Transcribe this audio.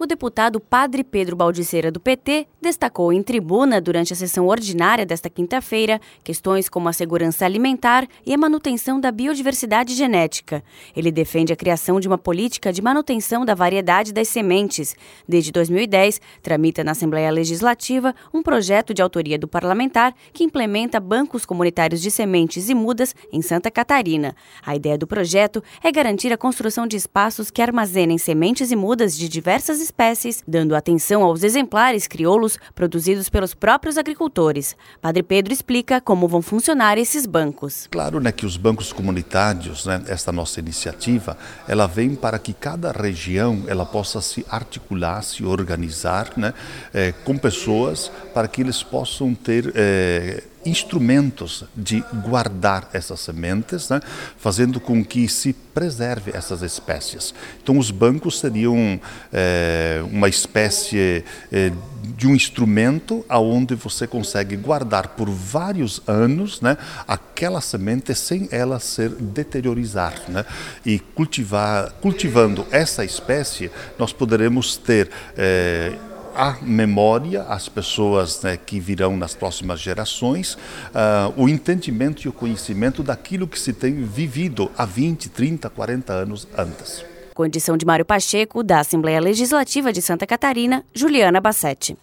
O deputado Padre Pedro Baldiceira, do PT, destacou em tribuna durante a sessão ordinária desta quinta-feira questões como a segurança alimentar e a manutenção da biodiversidade genética. Ele defende a criação de uma política de manutenção da variedade das sementes. Desde 2010, tramita na Assembleia Legislativa um projeto de autoria do parlamentar que implementa bancos comunitários de sementes e mudas em Santa Catarina. A ideia do projeto é garantir a construção de espaços que armazenem sementes e mudas de diversas espécies, dando atenção aos exemplares crioulos produzidos pelos próprios agricultores. Padre Pedro explica como vão funcionar esses bancos. Claro, que os bancos comunitários, esta nossa iniciativa, ela vem para que cada região ela possa se articular, se organizar, com pessoas para que eles possam ter instrumentos de guardar essas sementes, fazendo com que se preserve essas espécies. Então os bancos seriam uma espécie de um instrumento onde você consegue guardar por vários anos aquela semente sem ela ser deteriorizar. E cultivando essa espécie, nós poderemos ter a memória, as pessoas que virão nas próximas gerações, o entendimento e o conhecimento daquilo que se tem vivido há 20, 30, 40 anos antes. Com edição de Mário Pacheco, da Assembleia Legislativa de Santa Catarina, Juliana Bassetti.